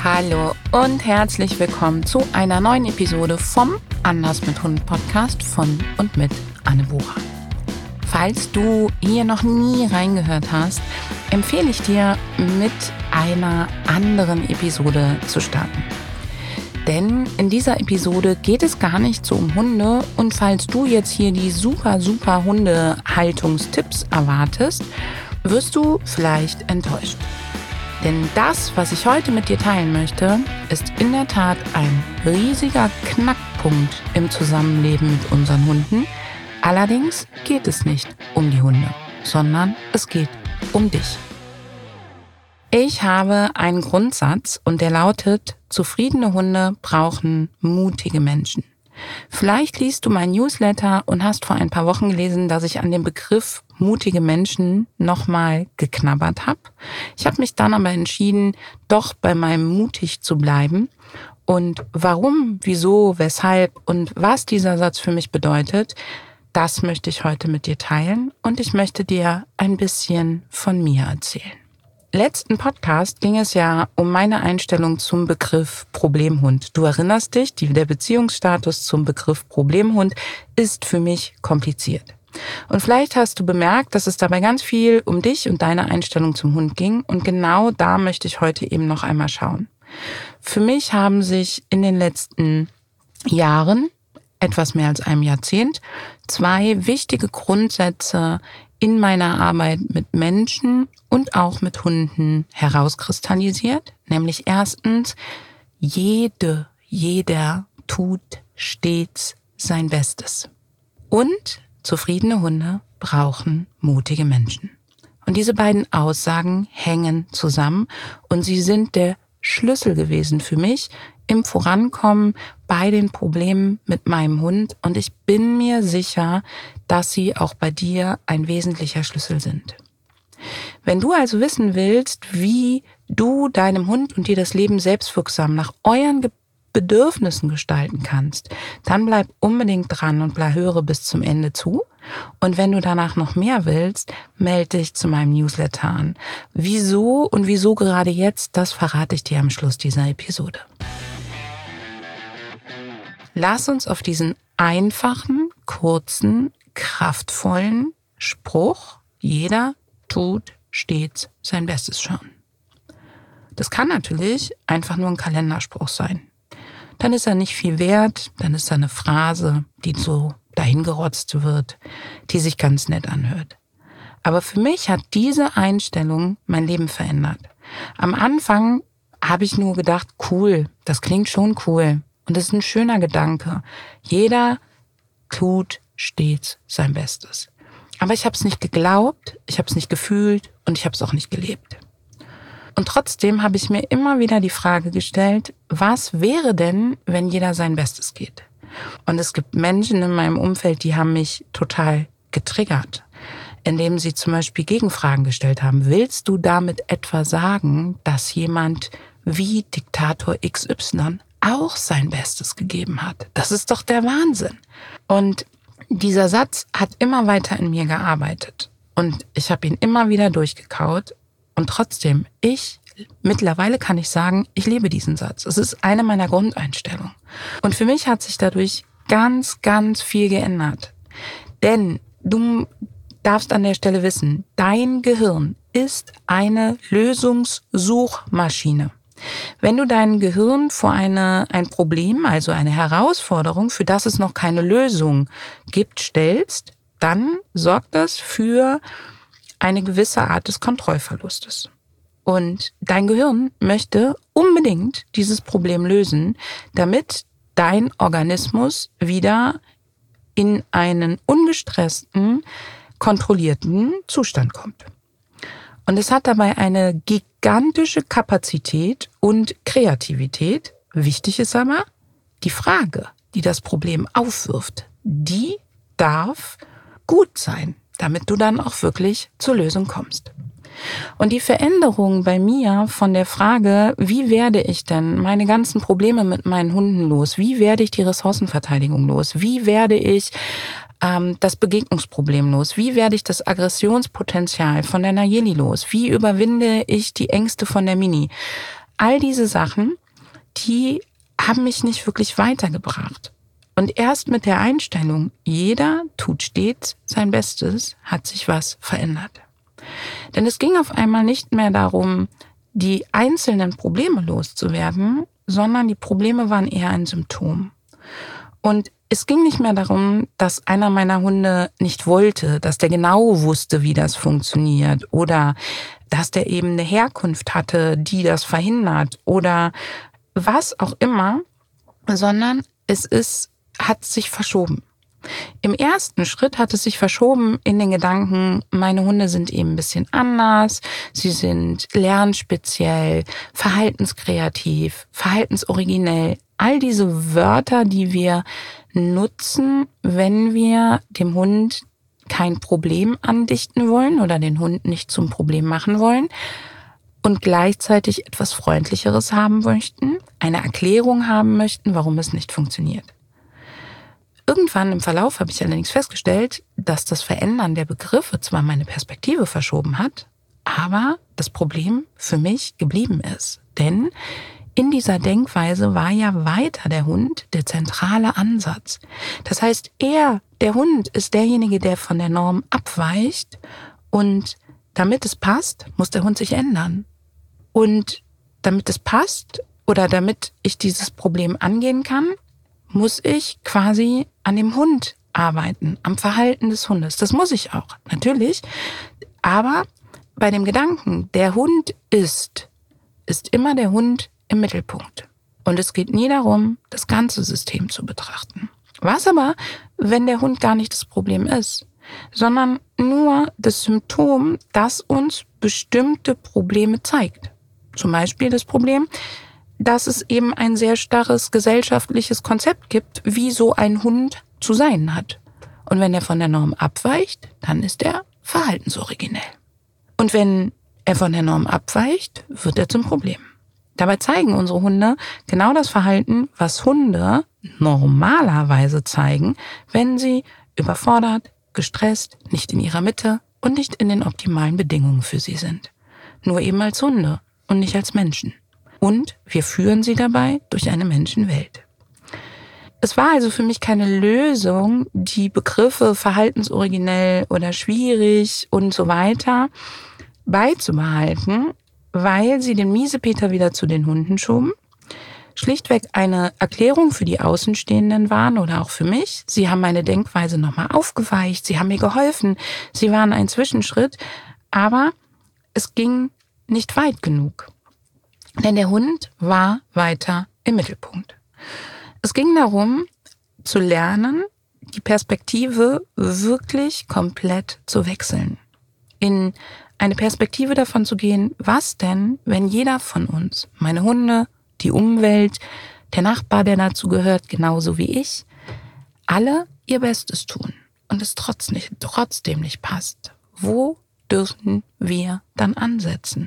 Hallo und herzlich willkommen zu einer neuen Episode vom Anders mit Hund Podcast von und mit Anne Bucher. Falls du hier noch nie reingehört hast, empfehle ich dir, mit einer anderen Episode zu starten. Denn in dieser Episode geht es gar nicht so um Hunde und falls du jetzt hier die super Hundehaltungstipps erwartest, wirst du vielleicht enttäuscht. Denn das, was ich heute mit dir teilen möchte, ist in der Tat ein riesiger Knackpunkt im Zusammenleben mit unseren Hunden. Allerdings geht es nicht um die Hunde, sondern es geht um dich. Ich habe einen Grundsatz und der lautet: Zufriedene Hunde brauchen mutige Menschen. Vielleicht liest du mein Newsletter und hast vor ein paar Wochen gelesen, dass ich an dem Begriff mutige Menschen nochmal geknabbert habe. Ich habe mich dann aber entschieden, doch bei meinem mutig zu bleiben. Und warum, wieso, weshalb und was dieser Satz für mich bedeutet, das möchte ich heute mit dir teilen und ich möchte dir ein bisschen von mir erzählen. Letzten Podcast ging es ja um meine Einstellung zum Begriff Problemhund. Du erinnerst dich, der Beziehungsstatus zum Begriff Problemhund ist für mich kompliziert. Und vielleicht hast du bemerkt, dass es dabei ganz viel um dich und deine Einstellung zum Hund ging. Und genau da möchte ich heute eben noch einmal schauen. Für mich haben sich in den letzten Jahren, etwas mehr als einem Jahrzehnt, zwei wichtige Grundsätze in meiner Arbeit mit Menschen und auch mit Hunden herauskristallisiert. Nämlich erstens, jeder tut stets sein Bestes. Und zufriedene Hunde brauchen mutige Menschen. Und diese beiden Aussagen hängen zusammen und sie sind der Schlüssel gewesen für mich im Vorankommen bei den Problemen mit meinem Hund. Und ich bin mir sicher, dass sie auch bei dir ein wesentlicher Schlüssel sind. Wenn du also wissen willst, wie du deinem Hund und dir das Leben selbstwirksam nach euren Bedürfnissen gestalten kannst, dann bleib unbedingt dran und höre bis zum Ende zu. Und wenn du danach noch mehr willst, melde dich zu meinem Newsletter an. Wieso und wieso gerade jetzt, das verrate ich dir am Schluss dieser Episode. Lass uns auf diesen einfachen, kurzen, kraftvollen Spruch, jeder tut stets sein Bestes schauen. Das kann natürlich einfach nur ein Kalenderspruch sein. Dann ist er nicht viel wert, dann ist er eine Phrase, die so dahingerotzt wird, die sich ganz nett anhört. Aber für mich hat diese Einstellung mein Leben verändert. Am Anfang habe ich nur gedacht, cool, das klingt schon cool und das ist ein schöner Gedanke. Jeder tut stets sein Bestes. Aber ich habe es nicht geglaubt, ich habe es nicht gefühlt und ich habe es auch nicht gelebt. Und trotzdem habe ich mir immer wieder die Frage gestellt, was wäre denn, wenn jeder sein Bestes geht? Und es gibt Menschen in meinem Umfeld, die haben mich total getriggert, indem sie zum Beispiel Gegenfragen gestellt haben. Willst du damit etwa sagen, dass jemand wie Diktator XY auch sein Bestes gegeben hat? Das ist doch der Wahnsinn. Und dieser Satz hat immer weiter in mir gearbeitet. Und ich habe ihn immer wieder durchgekaut. Und trotzdem, mittlerweile kann ich sagen, ich lebe diesen Satz. Es ist eine meiner Grundeinstellungen. Und für mich hat sich dadurch ganz viel geändert. Denn du darfst an der Stelle wissen, dein Gehirn ist eine Lösungssuchmaschine. Wenn du dein Gehirn vor ein Problem, also eine Herausforderung, für das es noch keine Lösung gibt, stellst, dann sorgt das für eine gewisse Art des Kontrollverlustes. Und dein Gehirn möchte unbedingt dieses Problem lösen, damit dein Organismus wieder in einen ungestressten, kontrollierten Zustand kommt. Und es hat dabei eine gigantische Kapazität und Kreativität. Wichtig ist aber, die Frage, die das Problem aufwirft, die darf gut sein, damit du dann auch wirklich zur Lösung kommst. Und die Veränderung bei mir von der Frage, wie werde ich denn meine ganzen Probleme mit meinen Hunden los? Wie werde ich die Ressourcenverteidigung los? Wie werde ich das Begegnungsproblem los? Wie werde ich das Aggressionspotenzial von der Nayeli los? Wie überwinde ich die Ängste von der Mini? all diese Sachen, die haben mich nicht wirklich weitergebracht. Und erst mit der Einstellung, jeder tut stets sein Bestes, hat sich was verändert. Denn es ging auf einmal nicht mehr darum, die einzelnen Probleme loszuwerden, sondern die Probleme waren eher ein Symptom. Und es ging nicht mehr darum, dass einer meiner Hunde nicht wollte, dass der genau wusste, wie das funktioniert oder dass der eben eine Herkunft hatte, die das verhindert oder was auch immer, sondern hat sich verschoben. Im ersten Schritt hat es sich verschoben in den Gedanken, meine Hunde sind eben ein bisschen anders, sie sind lernspeziell, verhaltenskreativ, verhaltensoriginell. All diese Wörter, die wir nutzen, wenn wir dem Hund kein Problem andichten wollen oder den Hund nicht zum Problem machen wollen und gleichzeitig etwas Freundlicheres haben möchten, eine Erklärung haben möchten, warum es nicht funktioniert. Irgendwann im Verlauf habe ich allerdings festgestellt, dass das Verändern der Begriffe zwar meine Perspektive verschoben hat, aber das Problem für mich geblieben ist. Denn in dieser Denkweise war ja weiter der Hund der zentrale Ansatz. Das heißt, der Hund, ist derjenige, der von der Norm abweicht und damit es passt, muss der Hund sich ändern. Und damit es passt oder damit ich dieses Problem angehen kann, muss ich quasi an dem Hund arbeiten, am Verhalten des Hundes. Das muss ich auch, natürlich. Aber bei dem Gedanken, der Hund ist immer der Hund im Mittelpunkt. Und es geht nie darum, das ganze System zu betrachten. Was aber, wenn der Hund gar nicht das Problem ist, sondern nur das Symptom, das uns bestimmte Probleme zeigt. Zum Beispiel das Problem, dass es eben ein sehr starres gesellschaftliches Konzept gibt, wie so ein Hund zu sein hat. Und wenn er von der Norm abweicht, dann ist er verhaltensoriginell. Und wenn er von der Norm abweicht, wird er zum Problem. Dabei zeigen unsere Hunde genau das Verhalten, was Hunde normalerweise zeigen, wenn sie überfordert, gestresst, nicht in ihrer Mitte und nicht in den optimalen Bedingungen für sie sind. Nur eben als Hunde und nicht als Menschen. Und wir führen sie dabei durch eine Menschenwelt. Es war also für mich keine Lösung, die Begriffe verhaltensoriginell oder schwierig und so weiter beizubehalten, weil sie den Miesepeter wieder zu den Hunden schoben. Schlichtweg eine Erklärung für die Außenstehenden waren oder auch für mich. Sie haben meine Denkweise nochmal aufgeweicht, sie haben mir geholfen, sie waren ein Zwischenschritt, aber es ging nicht weit genug. Denn der Hund war weiter im Mittelpunkt. Es ging darum, zu lernen, die Perspektive wirklich komplett zu wechseln. In eine Perspektive davon zu gehen, was denn, wenn jeder von uns, meine Hunde, die Umwelt, der Nachbar, der dazu gehört, genauso wie ich, alle ihr Bestes tun und es trotzdem nicht passt. Wo dürfen wir dann ansetzen?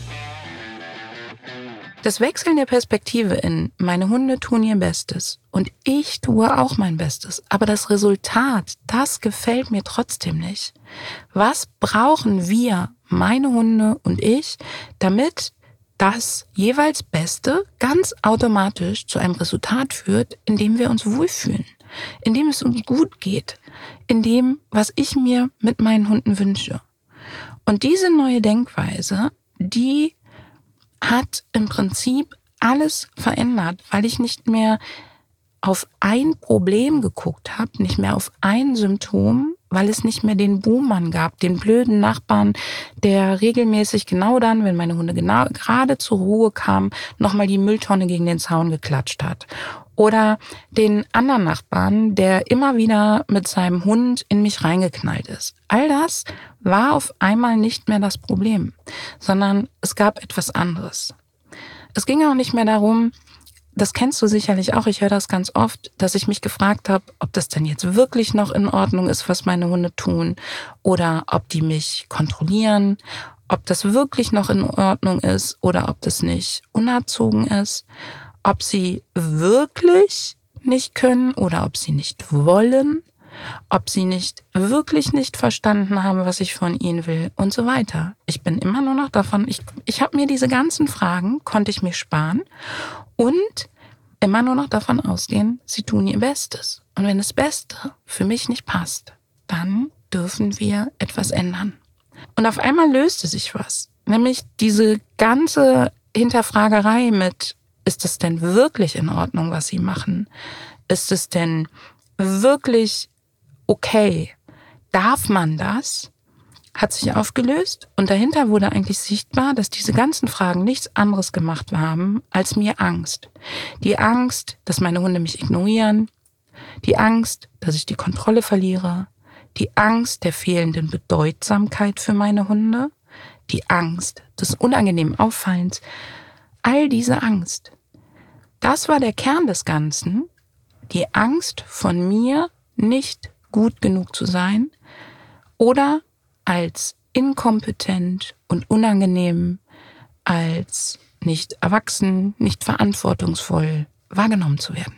Das Wechseln der Perspektive in meine Hunde tun ihr Bestes und ich tue auch mein Bestes, aber das Resultat, das gefällt mir trotzdem nicht. Was brauchen wir, meine Hunde und ich, damit das jeweils Beste ganz automatisch zu einem Resultat führt, in dem wir uns wohlfühlen, in dem es uns gut geht, in dem, was ich mir mit meinen Hunden wünsche. Und diese neue Denkweise, die hat im Prinzip alles verändert, weil ich nicht mehr auf ein Problem geguckt habe, nicht mehr auf ein Symptom, weil es nicht mehr den Buhmann gab, den blöden Nachbarn, der regelmäßig genau dann, wenn meine Hunde gerade zur Ruhe kamen, nochmal die Mülltonne gegen den Zaun geklatscht hat. Oder den anderen Nachbarn, der immer wieder mit seinem Hund in mich reingeknallt ist. All das war auf einmal nicht mehr das Problem, sondern es gab etwas anderes. Es ging auch nicht mehr darum, das kennst du sicherlich auch, ich höre das ganz oft, dass ich mich gefragt habe, ob das denn jetzt wirklich noch in Ordnung ist, was meine Hunde tun, oder ob die mich kontrollieren, ob das wirklich noch in Ordnung ist oder ob das nicht unerzogen ist, ob sie wirklich nicht können oder ob sie nicht wollen ob sie wirklich nicht verstanden haben, was ich von ihnen will und so weiter. Ich bin immer nur noch davon, ich habe mir diese ganzen Fragen, konnte ich mir sparen und immer nur noch davon ausgehen, sie tun ihr Bestes. Und wenn das Beste für mich nicht passt, dann dürfen wir etwas ändern. Und auf einmal löste sich was. Nämlich diese ganze Hinterfragerei mit, ist es denn wirklich in Ordnung, was sie machen? Ist es denn wirklich okay? Darf man das? Hat sich aufgelöst und dahinter wurde eigentlich sichtbar, dass diese ganzen Fragen nichts anderes gemacht haben als mir Angst. Die Angst, dass meine Hunde mich ignorieren, die Angst, dass ich die Kontrolle verliere, die Angst der fehlenden Bedeutsamkeit für meine Hunde, die Angst des unangenehmen Auffallens, all diese Angst. Das war der Kern des Ganzen, die Angst von mir, nicht gut genug zu sein oder als inkompetent und unangenehm, als nicht erwachsen, nicht verantwortungsvoll wahrgenommen zu werden.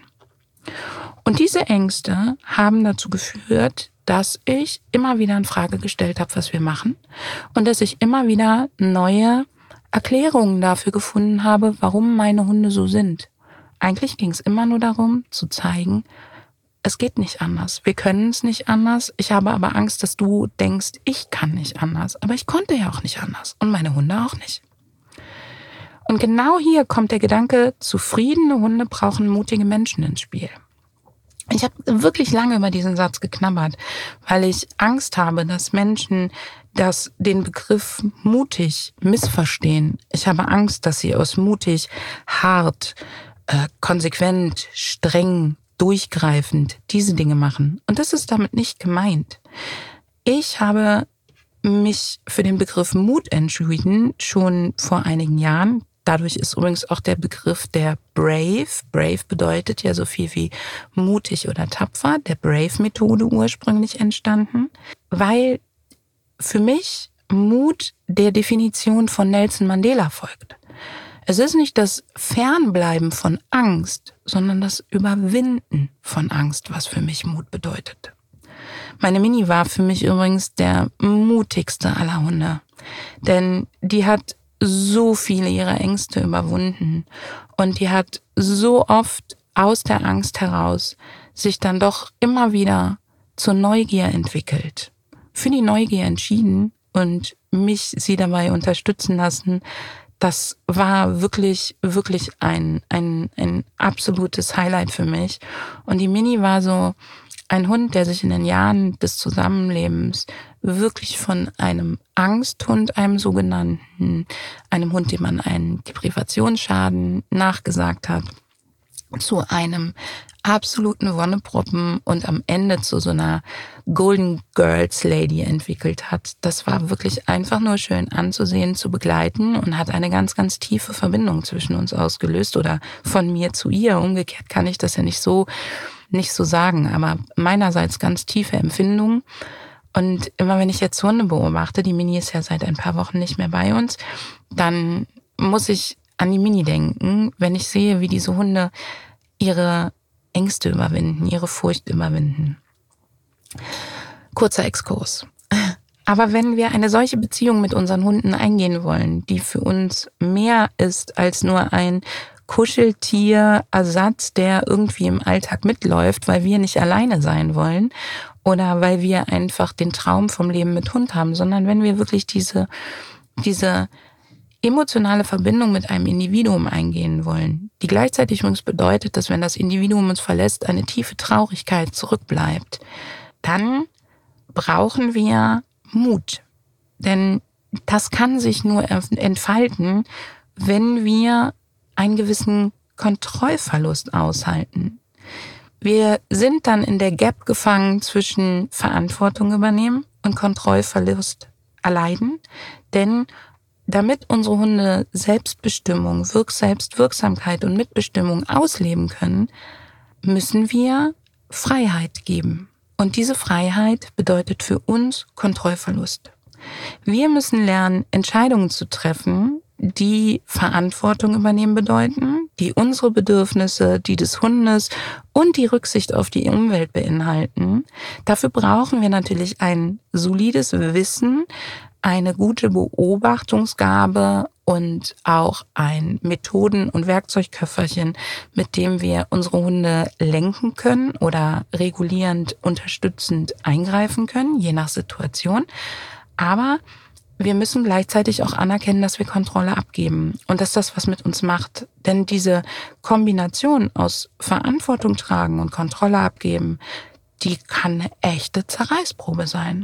Und diese Ängste haben dazu geführt, dass ich immer wieder in Frage gestellt habe, was wir machen und dass ich immer wieder neue Erklärungen dafür gefunden habe, warum meine Hunde so sind. Eigentlich ging es immer nur darum, zu zeigen, es geht nicht anders. Wir können es nicht anders. Ich habe aber Angst, dass du denkst, ich kann nicht anders. Aber ich konnte ja auch nicht anders. Und meine Hunde auch nicht. Und genau hier kommt der Gedanke, zufriedene Hunde brauchen mutige Menschen ins Spiel. Ich habe wirklich lange über diesen Satz geknabbert, weil ich Angst habe, dass Menschen den Begriff mutig missverstehen. Ich habe Angst, dass sie aus mutig, hart, konsequent, streng, durchgreifend diese Dinge machen. Und das ist damit nicht gemeint. Ich habe mich für den Begriff Mut entschieden, schon vor einigen Jahren. Dadurch ist übrigens auch der Begriff der Brave. Brave bedeutet ja so viel wie mutig oder tapfer. Der Brave-Methode ursprünglich entstanden. Weil für mich Mut der Definition von Nelson Mandela folgt. Es ist nicht das Fernbleiben von Angst, sondern das Überwinden von Angst, was für mich Mut bedeutet. Meine Mini war für mich übrigens der mutigste aller Hunde, denn die hat so viele ihrer Ängste überwunden und die hat so oft aus der Angst heraus sich dann doch immer wieder zur Neugier entwickelt, für die Neugier entschieden und sie dabei unterstützen lassen. Das war wirklich, wirklich ein absolutes Highlight für mich. Und die Mini war so ein Hund, der sich in den Jahren des Zusammenlebens wirklich von einem Angsthund, einem sogenannten, einem Hund, dem man einen Deprivationsschaden nachgesagt hat, zu einem absoluten Wonneproppen und am Ende zu so einer Golden Girls Lady entwickelt hat. Das war wirklich einfach nur schön anzusehen, zu begleiten und hat eine ganz, ganz tiefe Verbindung zwischen uns ausgelöst oder von mir zu ihr. Umgekehrt kann ich das ja nicht so sagen, aber meinerseits ganz tiefe Empfindungen. Und immer wenn ich jetzt Hunde beobachte, die Mini ist ja seit ein paar Wochen nicht mehr bei uns, dann muss ich an die Mini denken, wenn ich sehe, wie diese Hunde ihre Ängste überwinden, ihre Furcht überwinden. Kurzer Exkurs. Aber wenn wir eine solche Beziehung mit unseren Hunden eingehen wollen, die für uns mehr ist als nur ein Kuscheltierersatz, der irgendwie im Alltag mitläuft, weil wir nicht alleine sein wollen oder weil wir einfach den Traum vom Leben mit Hund haben, sondern wenn wir wirklich diese emotionale Verbindung mit einem Individuum eingehen wollen, die gleichzeitig übrigens bedeutet, dass wenn das Individuum uns verlässt, eine tiefe Traurigkeit zurückbleibt, dann brauchen wir Mut. Denn das kann sich nur entfalten, wenn wir einen gewissen Kontrollverlust aushalten. Wir sind dann in der Gap gefangen zwischen Verantwortung übernehmen und Kontrollverlust erleiden, denn damit unsere Hunde Selbstbestimmung, Selbstwirksamkeit und Mitbestimmung ausleben können, müssen wir Freiheit geben. Und diese Freiheit bedeutet für uns Kontrollverlust. Wir müssen lernen, Entscheidungen zu treffen, die Verantwortung übernehmen bedeuten, die unsere Bedürfnisse, die des Hundes und die Rücksicht auf die Umwelt beinhalten. Dafür brauchen wir natürlich ein solides Wissen, eine gute Beobachtungsgabe und auch ein Methoden- und Werkzeugköfferchen, mit dem wir unsere Hunde lenken können oder regulierend, unterstützend eingreifen können, je nach Situation. Aber wir müssen gleichzeitig auch anerkennen, dass wir Kontrolle abgeben und dass das was mit uns macht. Denn diese Kombination aus Verantwortung tragen und Kontrolle abgeben, die kann eine echte Zerreißprobe sein.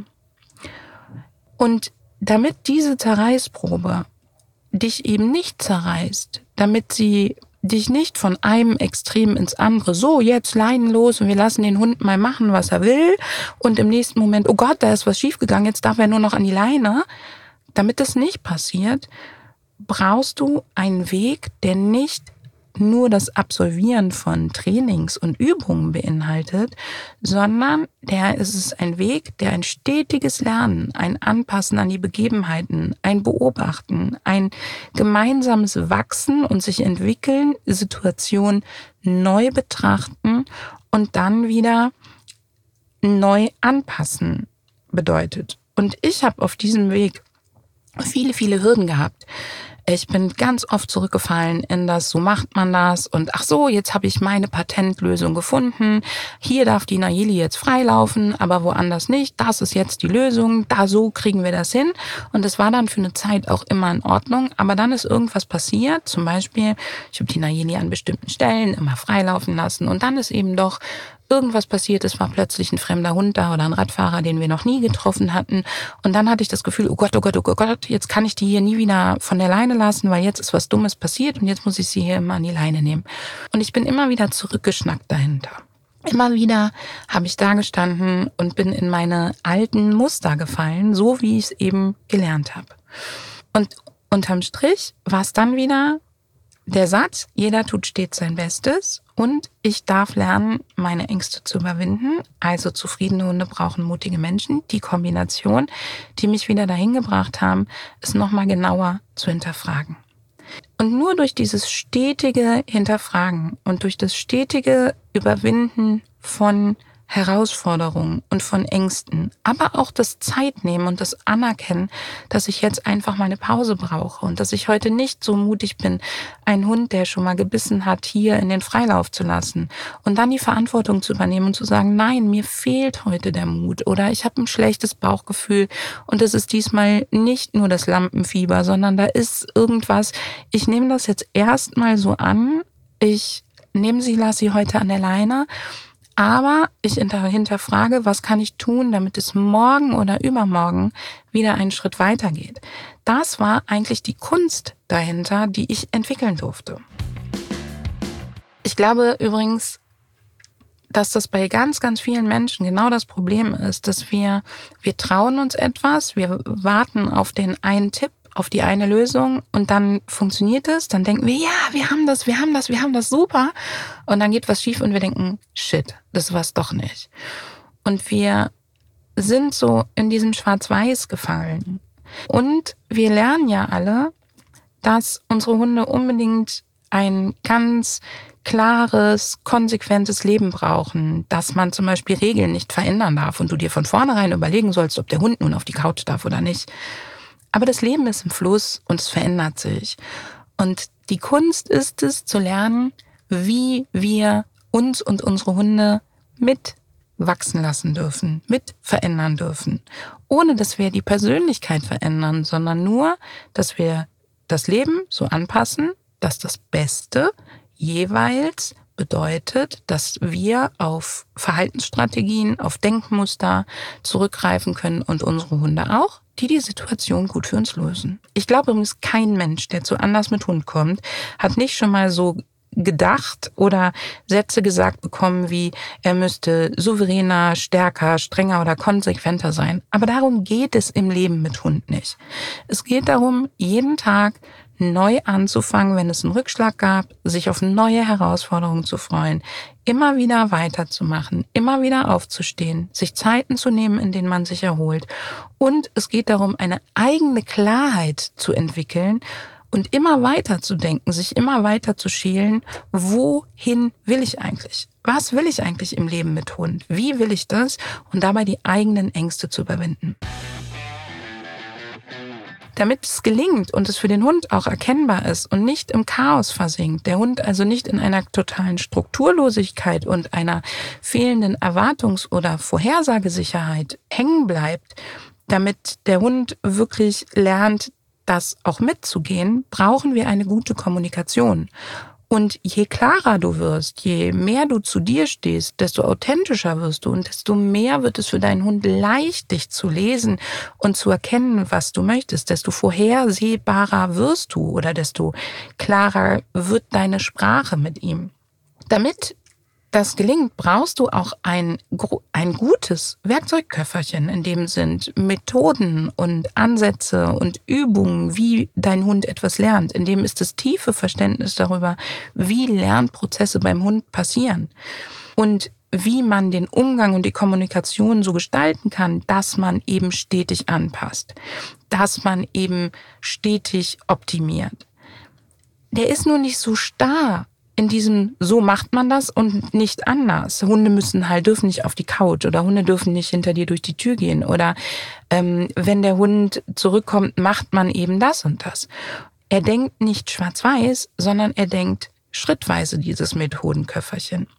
Und damit diese Zerreißprobe dich eben nicht zerreißt, damit sie dich nicht von einem Extrem ins andere, so jetzt leinenlos und wir lassen den Hund mal machen, was er will und im nächsten Moment, oh Gott, da ist was schiefgegangen, jetzt darf er nur noch an die Leine. Damit das nicht passiert, brauchst du einen Weg, der nicht nur das Absolvieren von Trainings und Übungen beinhaltet, sondern es ist ein Weg, der ein stetiges Lernen, ein Anpassen an die Begebenheiten, ein Beobachten, ein gemeinsames Wachsen und sich entwickeln, Situation neu betrachten und dann wieder neu anpassen bedeutet. Und ich habe auf diesem Weg viele, viele Hürden gehabt. Ich bin ganz oft zurückgefallen in das, so macht man das und ach so, jetzt habe ich meine Patentlösung gefunden. Hier darf die Nayeli jetzt freilaufen, aber woanders nicht. Das ist jetzt die Lösung, da so kriegen wir das hin. Und das war dann für eine Zeit auch immer in Ordnung. Aber dann ist irgendwas passiert. Zum Beispiel, ich habe die Nayeli an bestimmten Stellen immer freilaufen lassen und dann ist eben doch irgendwas passiert, es war plötzlich ein fremder Hund da oder ein Radfahrer, den wir noch nie getroffen hatten. Und dann hatte ich das Gefühl, oh Gott, oh Gott, oh Gott, jetzt kann ich die hier nie wieder von der Leine lassen, weil jetzt ist was Dummes passiert und jetzt muss ich sie hier immer an die Leine nehmen. Und ich bin immer wieder zurückgeschnackt dahinter. Immer wieder habe ich da gestanden und bin in meine alten Muster gefallen, so wie ich es eben gelernt habe. Und unterm Strich war es dann wieder der Satz, jeder tut stets sein Bestes und ich darf lernen, meine Ängste zu überwinden. Also zufriedene Hunde brauchen mutige Menschen. Die Kombination, die mich wieder dahin gebracht haben, ist nochmal genauer zu hinterfragen. Und nur durch dieses stetige Hinterfragen und durch das stetige Überwinden von Herausforderungen und von Ängsten, aber auch das Zeitnehmen und das Anerkennen, dass ich jetzt einfach mal eine Pause brauche und dass ich heute nicht so mutig bin, einen Hund, der schon mal gebissen hat, hier in den Freilauf zu lassen und dann die Verantwortung zu übernehmen und zu sagen, nein, mir fehlt heute der Mut oder ich habe ein schlechtes Bauchgefühl und es ist diesmal nicht nur das Lampenfieber, sondern da ist irgendwas. Ich nehme das jetzt erstmal so an, ich nehme sie, lasse sie heute an der Leine. Aber ich hinterfrage, was kann ich tun, damit es morgen oder übermorgen wieder einen Schritt weitergeht. Das war eigentlich die Kunst dahinter, die ich entwickeln durfte. Ich glaube übrigens, dass das bei ganz, ganz vielen Menschen genau das Problem ist, dass wir trauen uns etwas, wir warten auf den einen Tipp, auf die eine Lösung und dann funktioniert es, dann denken wir, ja, wir haben das, super. Und dann geht was schief und wir denken, shit, das war's doch nicht. Und wir sind so in diesem Schwarz-Weiß gefallen. Und wir lernen ja alle, dass unsere Hunde unbedingt ein ganz klares, konsequentes Leben brauchen, dass man zum Beispiel Regeln nicht verändern darf und du dir von vornherein überlegen sollst, ob der Hund nun auf die Couch darf oder nicht. Aber das Leben ist im Fluss und es verändert sich. Und die Kunst ist es, zu lernen, wie wir uns und unsere Hunde mitwachsen lassen dürfen, mit verändern dürfen. Ohne dass wir die Persönlichkeit verändern, sondern nur, dass wir das Leben so anpassen, dass das Beste jeweils bedeutet, dass wir auf Verhaltensstrategien, auf Denkmuster zurückgreifen können und unsere Hunde auch, die Situation gut für uns lösen. Ich glaube übrigens, kein Mensch, der zu Anders mit Hund kommt, hat nicht schon mal so gedacht oder Sätze gesagt bekommen wie, er müsste souveräner, stärker, strenger oder konsequenter sein. Aber darum geht es im Leben mit Hund nicht. Es geht darum, jeden Tag neu anzufangen, wenn es einen Rückschlag gab, sich auf neue Herausforderungen zu freuen, immer wieder weiterzumachen, immer wieder aufzustehen, sich Zeiten zu nehmen, in denen man sich erholt. Und es geht darum, eine eigene Klarheit zu entwickeln und immer weiter zu denken, sich immer weiter zu schälen, wohin will ich eigentlich? Was will ich eigentlich im Leben mit Hund? Wie will ich das? Und dabei die eigenen Ängste zu überwinden. Damit es gelingt und es für den Hund auch erkennbar ist und nicht im Chaos versinkt, der Hund also nicht in einer totalen Strukturlosigkeit und einer fehlenden Erwartungs- oder Vorhersagesicherheit hängen bleibt, damit der Hund wirklich lernt, das auch mitzugehen, brauchen wir eine gute Kommunikation. Und je klarer du wirst, je mehr du zu dir stehst, desto authentischer wirst du und desto mehr wird es für deinen Hund leicht, dich zu lesen und zu erkennen, was du möchtest. Desto vorhersehbarer wirst du oder desto klarer wird deine Sprache mit ihm. Damit das gelingt, brauchst du auch ein gutes Werkzeugköfferchen, in dem sind Methoden und Ansätze und Übungen, wie dein Hund etwas lernt. In dem ist das tiefe Verständnis darüber, wie Lernprozesse beim Hund passieren und wie man den Umgang und die Kommunikation so gestalten kann, dass man eben stetig anpasst, dass man eben stetig optimiert. Der ist nur nicht so starr in diesem, so macht man das und nicht anders. Hunde dürfen nicht auf die Couch oder Hunde dürfen nicht hinter dir durch die Tür gehen oder wenn der Hund zurückkommt, macht man eben das und das. Er denkt nicht schwarz-weiß, sondern er denkt schrittweise dieses Methodenköfferchen.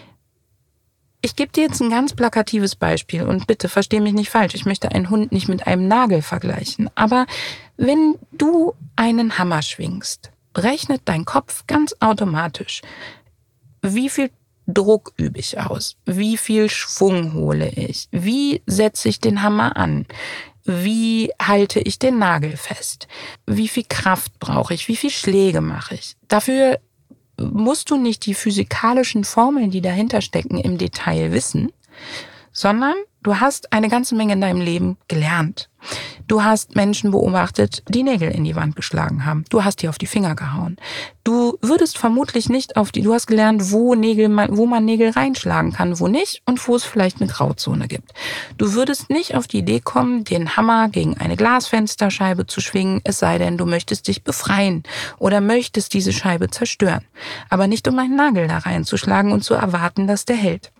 Ich gebe dir jetzt ein ganz plakatives Beispiel und bitte versteh mich nicht falsch. Ich möchte einen Hund nicht mit einem Nagel vergleichen. Aber wenn du einen Hammer schwingst, rechnet dein Kopf ganz automatisch, wie viel Druck übe ich aus, wie viel Schwung hole ich, wie setze ich den Hammer an, wie halte ich den Nagel fest, wie viel Kraft brauche ich, wie viel Schläge mache ich. Dafür musst du nicht die physikalischen Formeln, die dahinter stecken, im Detail wissen, sondern du hast eine ganze Menge in deinem Leben gelernt. Du hast Menschen beobachtet, die Nägel in die Wand geschlagen haben. Du hast die auf die Finger gehauen. Du würdest vermutlich nicht du hast gelernt, wo man Nägel reinschlagen kann, wo nicht und wo es vielleicht eine Grauzone gibt. Du würdest nicht auf die Idee kommen, den Hammer gegen eine Glasfensterscheibe zu schwingen, es sei denn, du möchtest dich befreien oder möchtest diese Scheibe zerstören. Aber nicht um einen Nagel da reinzuschlagen und zu erwarten, dass der hält.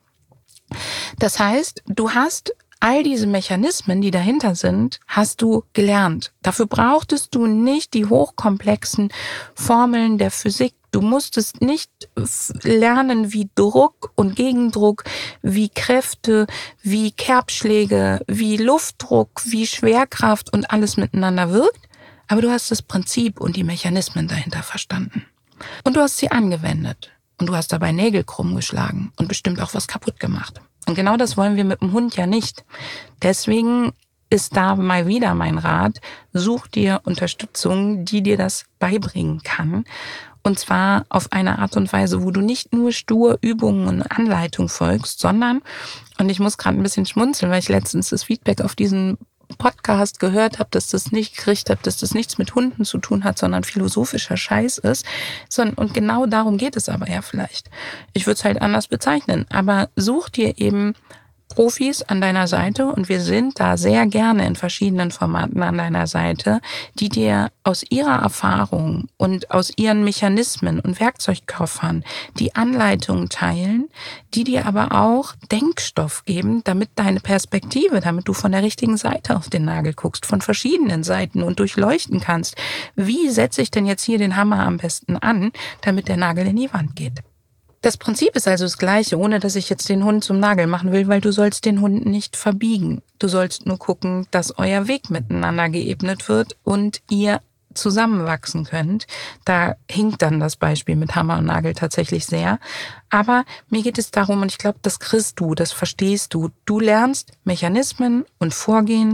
Das heißt, du hast all diese Mechanismen, die dahinter sind, hast du gelernt. Dafür brauchtest du nicht die hochkomplexen Formeln der Physik. Du musstest nicht lernen, wie Druck und Gegendruck, wie Kräfte, wie Kerbschläge, wie Luftdruck, wie Schwerkraft und alles miteinander wirkt. Aber du hast das Prinzip und die Mechanismen dahinter verstanden. Und du hast sie angewendet. Und du hast dabei Nägel krumm geschlagen und bestimmt auch was kaputt gemacht. Und genau das wollen wir mit dem Hund ja nicht. Deswegen ist da mal wieder mein Rat, such dir Unterstützung, die dir das beibringen kann. Und zwar auf eine Art und Weise, wo du nicht nur stur Übungen und Anleitungen folgst, sondern, und ich muss gerade ein bisschen schmunzeln, weil ich letztens das Feedback auf diesen Podcast gehört habe, dass das nicht gekriegt habe, dass das nichts mit Hunden zu tun hat, sondern philosophischer Scheiß ist. Und genau darum geht es aber ja vielleicht. Ich würde es halt anders bezeichnen. Aber such dir eben Profis an deiner Seite und wir sind da sehr gerne in verschiedenen Formaten an deiner Seite, die dir aus ihrer Erfahrung und aus ihren Mechanismen und Werkzeugkoffern die Anleitungen teilen, die dir aber auch Denkstoff geben, damit deine Perspektive, damit du von der richtigen Seite auf den Nagel guckst, von verschiedenen Seiten und durchleuchten kannst. Wie setze ich denn jetzt hier den Hammer am besten an, damit der Nagel in die Wand geht? Das Prinzip ist also das Gleiche, ohne dass ich jetzt den Hund zum Nagel machen will, weil du sollst den Hund nicht verbiegen. Du sollst nur gucken, dass euer Weg miteinander geebnet wird und ihr zusammenwachsen könnt. Da hinkt dann das Beispiel mit Hammer und Nagel tatsächlich sehr. Aber mir geht es darum, und ich glaube, das kriegst du, das verstehst du. Du lernst Mechanismen und Vorgehen.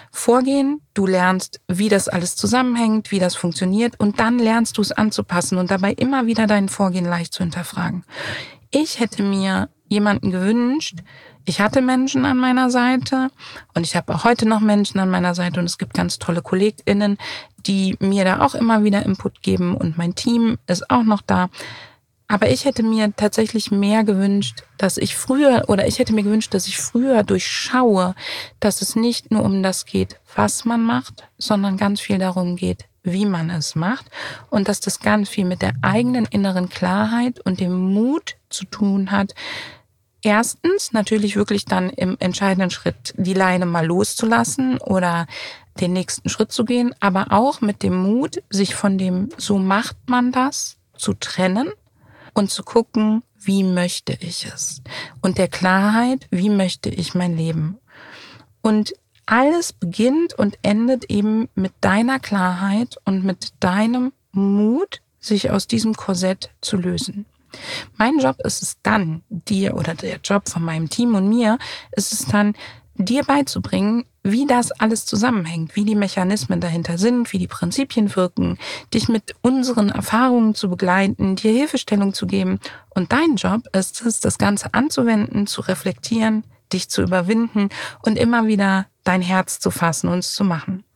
Du lernst, wie das alles zusammenhängt, wie das funktioniert und dann lernst du es anzupassen und dabei immer wieder dein Vorgehen leicht zu hinterfragen. Ich hätte mir jemanden gewünscht, ich hatte Menschen an meiner Seite und ich habe auch heute noch Menschen an meiner Seite und es gibt ganz tolle KollegInnen, die mir da auch immer wieder Input geben und mein Team ist auch noch da. Aber ich hätte mir tatsächlich mehr gewünscht, dass ich früher durchschaue, dass es nicht nur um das geht, was man macht, sondern ganz viel darum geht, wie man es macht und dass das ganz viel mit der eigenen inneren Klarheit und dem Mut zu tun hat, erstens natürlich wirklich dann im entscheidenden Schritt die Leine mal loszulassen oder den nächsten Schritt zu gehen, aber auch mit dem Mut, sich von dem so macht man das zu trennen und zu gucken, wie möchte ich es? Und der Klarheit, wie möchte ich mein Leben? Und alles beginnt und endet eben mit deiner Klarheit und mit deinem Mut, sich aus diesem Korsett zu lösen. Mein Job ist es dann, dir oder der Job von meinem Team und mir, ist es dann, dir beizubringen, wie das alles zusammenhängt, wie die Mechanismen dahinter sind, wie die Prinzipien wirken, dich mit unseren Erfahrungen zu begleiten, dir Hilfestellung zu geben. Und dein Job ist es, das Ganze anzuwenden, zu reflektieren, dich zu überwinden und immer wieder dein Herz zu fassen und es zu machen.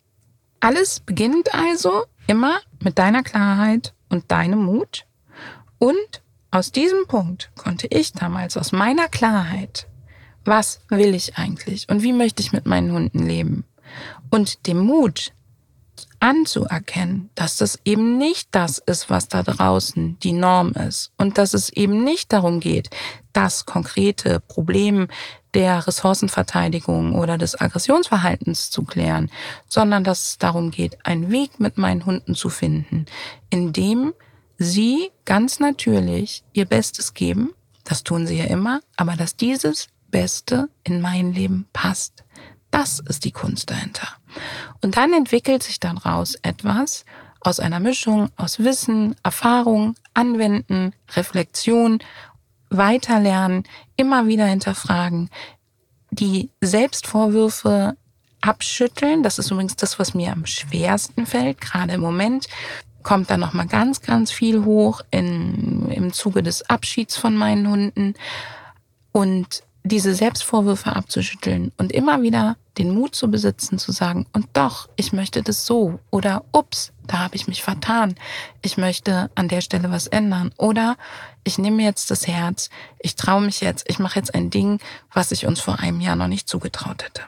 Alles beginnt also immer mit deiner Klarheit und deinem Mut. Und aus diesem Punkt konnte ich damals aus meiner Klarheit, was will ich eigentlich und wie möchte ich mit meinen Hunden leben, und dem Mut anzuerkennen, dass das eben nicht das ist, was da draußen die Norm ist und dass es eben nicht darum geht, das konkrete Problem der Ressourcenverteidigung oder des Aggressionsverhaltens zu klären, sondern dass es darum geht, einen Weg mit meinen Hunden zu finden, in dem sie ganz natürlich ihr Bestes geben, das tun sie ja immer, aber dass dieses Beste in mein Leben passt. Das ist die Kunst dahinter. Und dann entwickelt sich daraus etwas aus einer Mischung aus Wissen, Erfahrung, Anwenden, Reflexion, Weiterlernen, immer wieder hinterfragen, die Selbstvorwürfe abschütteln. Das ist übrigens das, was mir am schwersten fällt, gerade im Moment. Kommt da nochmal ganz, ganz viel hoch im Zuge des Abschieds von meinen Hunden. Und diese Selbstvorwürfe abzuschütteln und immer wieder den Mut zu besitzen, zu sagen, und doch, ich möchte das so, oder ups, da habe ich mich vertan, ich möchte an der Stelle was ändern, oder ich nehme jetzt das Herz, ich traue mich jetzt, ich mache jetzt ein Ding, was ich uns vor einem Jahr noch nicht zugetraut hätte.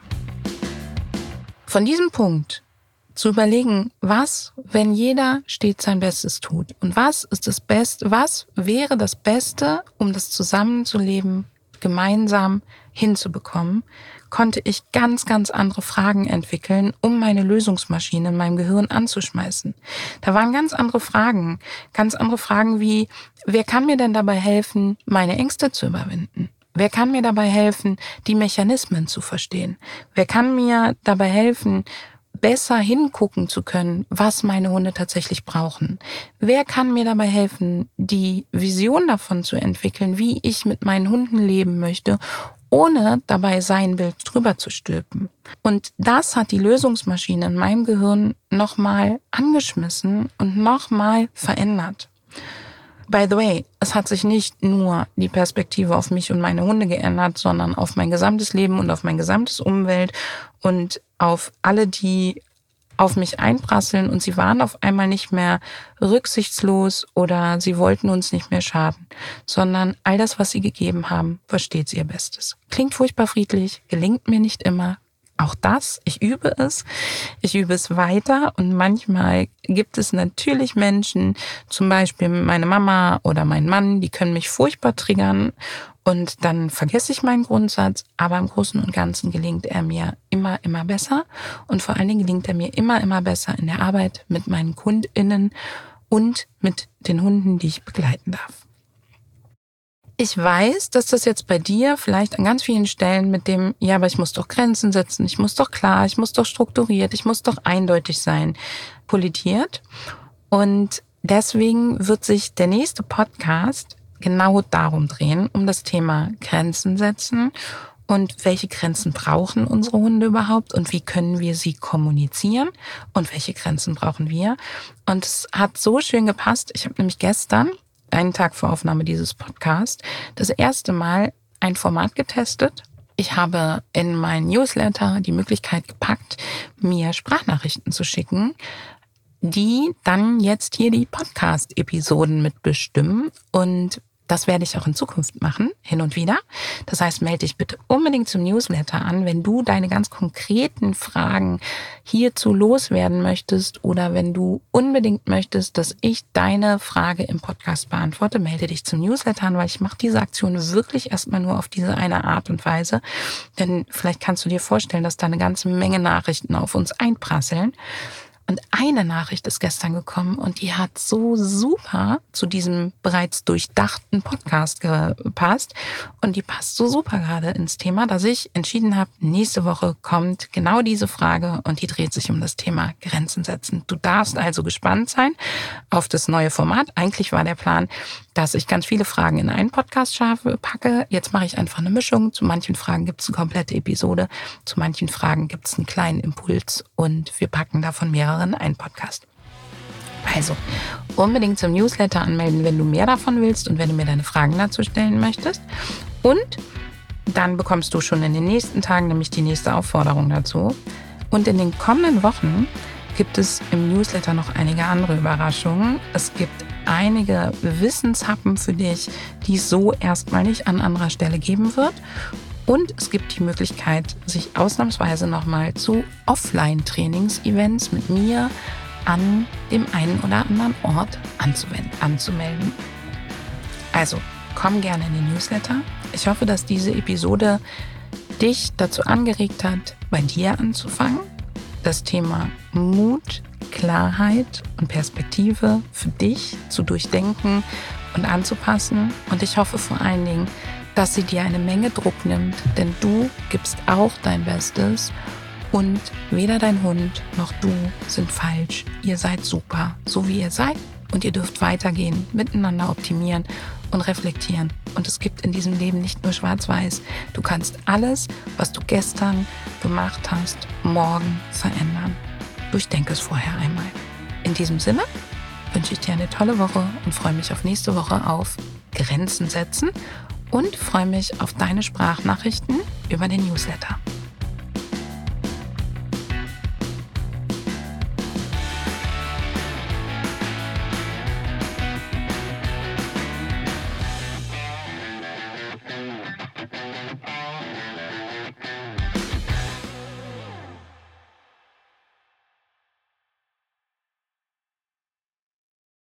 Von diesem Punkt zu überlegen, was, wenn jeder stets sein Bestes tut, und was ist das Beste, was wäre das Beste, um das Zusammenzuleben gemeinsam hinzubekommen, konnte ich ganz, ganz andere Fragen entwickeln, um meine Lösungsmaschine in meinem Gehirn anzuschmeißen. Da waren ganz andere Fragen wie, wer kann mir denn dabei helfen, meine Ängste zu überwinden? Wer kann mir dabei helfen, die Mechanismen zu verstehen? Wer kann mir dabei helfen, besser hingucken zu können, was meine Hunde tatsächlich brauchen? Wer kann mir dabei helfen, die Vision davon zu entwickeln, wie ich mit meinen Hunden leben möchte, ohne dabei sein Bild drüber zu stülpen? Und das hat die Lösungsmaschine in meinem Gehirn nochmal angeschmissen und nochmal verändert. By the way, es hat sich nicht nur die Perspektive auf mich und meine Hunde geändert, sondern auf mein gesamtes Leben und auf mein gesamtes Umwelt und auf alle, die auf mich einprasseln, und sie waren auf einmal nicht mehr rücksichtslos oder sie wollten uns nicht mehr schaden, sondern all das, was sie gegeben haben, war stets ihr Bestes. Klingt furchtbar friedlich, gelingt mir nicht immer. Auch das, ich übe es weiter, und manchmal gibt es natürlich Menschen, zum Beispiel meine Mama oder mein Mann, die können mich furchtbar triggern und dann vergesse ich meinen Grundsatz, aber im Großen und Ganzen gelingt er mir immer, immer besser, und vor allen Dingen gelingt er mir immer, immer besser in der Arbeit mit meinen KundInnen und mit den Hunden, die ich begleiten darf. Ich weiß, dass das jetzt bei dir vielleicht an ganz vielen Stellen mit dem, ja, aber ich muss doch Grenzen setzen, ich muss doch klar, ich muss doch strukturiert, ich muss doch eindeutig sein, kollidiert. Und deswegen wird sich der nächste Podcast genau darum drehen, um das Thema Grenzen setzen und welche Grenzen brauchen unsere Hunde überhaupt und wie können wir sie kommunizieren und welche Grenzen brauchen wir. Und es hat so schön gepasst. Ich habe nämlich gestern, einen Tag vor Aufnahme dieses Podcasts, das erste Mal ein Format getestet. Ich habe in meinen Newsletter die Möglichkeit gepackt, mir Sprachnachrichten zu schicken, die dann jetzt hier die Podcast-Episoden mitbestimmen. Und Das werde ich auch in Zukunft machen, hin und wieder. Das heißt, melde dich bitte unbedingt zum Newsletter an, wenn du deine ganz konkreten Fragen hierzu loswerden möchtest oder wenn du unbedingt möchtest, dass ich deine Frage im Podcast beantworte, melde dich zum Newsletter an, weil ich mache diese Aktion wirklich erstmal nur auf diese eine Art und Weise. Denn vielleicht kannst du dir vorstellen, dass da eine ganze Menge Nachrichten auf uns einprasseln. Und eine Nachricht ist gestern gekommen und die hat so super zu diesem bereits durchdachten Podcast gepasst. Und die passt so super gerade ins Thema, dass ich entschieden habe, nächste Woche kommt genau diese Frage und die dreht sich um das Thema Grenzen setzen. Du darfst also gespannt sein auf das neue Format. Eigentlich war der Plan, dass ich ganz viele Fragen in einen Podcast packe. Jetzt mache ich einfach eine Mischung. Zu manchen Fragen gibt es eine komplette Episode, zu manchen Fragen gibt es einen kleinen Impuls und wir packen davon mehrere in einen Podcast. Also, unbedingt zum Newsletter anmelden, wenn du mehr davon willst und wenn du mir deine Fragen dazu stellen möchtest. Und dann bekommst du schon in den nächsten Tagen nämlich die nächste Aufforderung dazu. Und in den kommenden Wochen gibt es im Newsletter noch einige andere Überraschungen. Es gibt einige Wissenshappen für dich, die es so erstmal nicht an anderer Stelle geben wird. Und es gibt die Möglichkeit, sich ausnahmsweise nochmal zu Offline-Trainings-Events mit mir an dem einen oder anderen Ort anzumelden. Also, komm gerne in den Newsletter. Ich hoffe, dass diese Episode dich dazu angeregt hat, bei dir anzufangen, das Thema Mut, Klarheit und Perspektive für dich zu durchdenken und anzupassen. Und ich hoffe vor allen Dingen, dass sie dir eine Menge Druck nimmt, denn du gibst auch dein Bestes und weder dein Hund noch du sind falsch. Ihr seid super, so wie ihr seid und ihr dürft weitergehen, miteinander optimieren und reflektieren. Und es gibt in diesem Leben nicht nur schwarz-weiß. Du kannst alles, was du gestern gemacht hast, morgen verändern. Durchdenke es vorher einmal. In diesem Sinne wünsche ich dir eine tolle Woche und freue mich auf nächste Woche auf Grenzen setzen und freue mich auf deine Sprachnachrichten über den Newsletter.